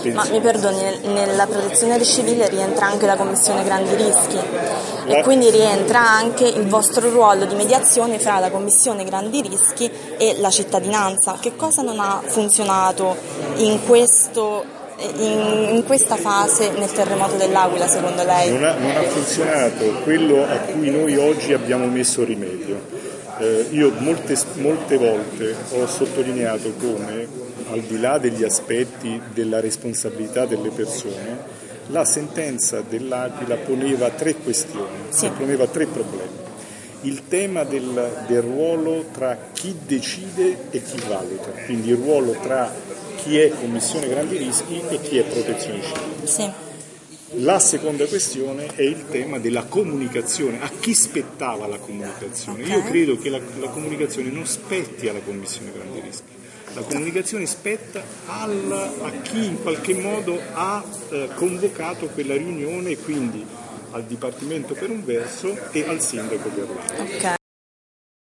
Ma mi perdoni, nella protezione civile rientra anche la Commissione Grandi Rischi e quindi rientra anche il vostro ruolo di mediazione fra la Commissione Grandi Rischi e la cittadinanza. Che cosa non ha funzionato in questa fase nel terremoto dell'Aquila, secondo lei? Non ha funzionato quello a cui noi oggi abbiamo messo rimedio. Io molte volte ho sottolineato come, al di là degli aspetti della responsabilità delle persone, la sentenza dell'Aquila poneva 3 questioni, poneva 3 problemi. Il tema del ruolo tra chi decide e chi valuta, quindi il ruolo tra chi è Commissione Grandi Rischi e chi è Protezione Civile. Sì. La seconda questione è il tema della comunicazione, a chi spettava la comunicazione. Okay. Io credo che la comunicazione non spetti alla Commissione Grandi Rischi, la comunicazione spetta a chi in qualche modo ha convocato quella riunione, quindi al Dipartimento per un verso e al Sindaco per l'altro. Okay.